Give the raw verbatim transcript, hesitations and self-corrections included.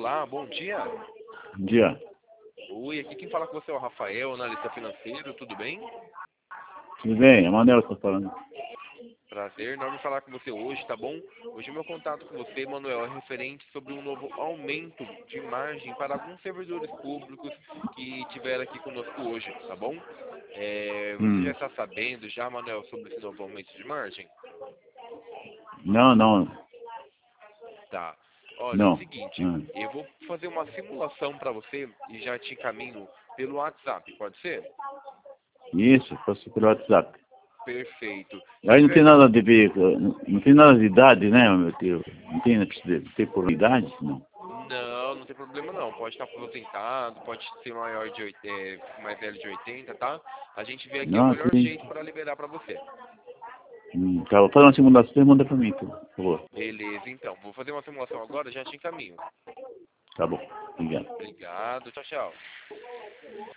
Olá, bom dia. Bom dia. Oi, aqui quem fala com você é o Rafael, analista financeiro, tudo bem? Tudo bem? É o Manel que está falando. Prazer, enorme falar com você hoje, tá bom? Hoje o meu contato com você, Manuel, é referente sobre um novo aumento de margem para alguns servidores públicos que tiveram aqui conosco hoje, tá bom? É, você já Hum. está sabendo já, Manuel, sobre esse novo aumento de margem? Não, não. Tá. Olha, é o Não. seguinte, Hum. eu vou fazer uma simulação para você e já te encaminho pelo WhatsApp, pode ser? Isso, posso pelo WhatsApp. Perfeito. Se Aí não tiver tem que... nada de ver, não não tem nada de idade, né, meu tio? Não tem, não tem por idade, não. Não, não tem problema não. Pode estar aposentado, pode ser maior de oitenta, é, mais velho de oitenta, tá? A gente vê aqui o Não, melhor tem. jeito para liberar para você. Hum, tá, vou fazer uma simulação e manda pra mim, por favor. Beleza, então. Vou fazer uma simulação agora, já te encaminho. Tá bom. Obrigado. Obrigado, tchau, tchau.